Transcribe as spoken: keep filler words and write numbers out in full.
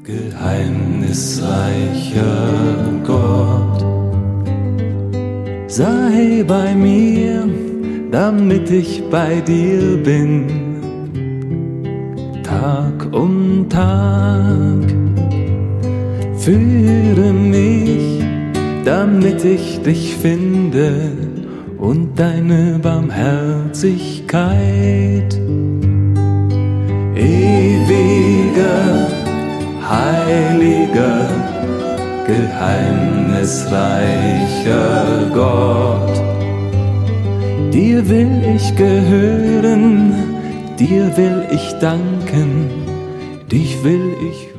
Geheimnisreicher Gott, sei bei mir, damit ich bei dir bin, Tag um Tag. Führe mich, damit ich dich finde und deine Barmherzigkeit. Ewiger, heiliger, geheimnisreicher Gott, dir will ich gehören, dir will ich danken, dich will ich